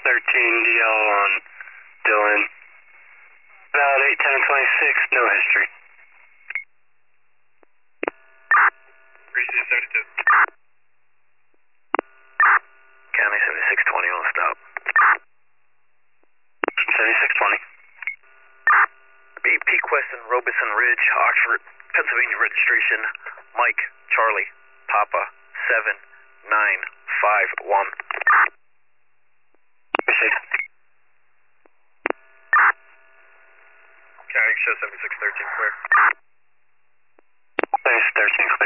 DL on Dylan. About 8, 10, and 26, no history. Receive 72. County 7620 on stop. 7620. BP Queston, Robeson Ridge, Oxford, Pennsylvania registration, Mike, Charlie, Papa, 7951. Receive. County show 7613 clear. 7613.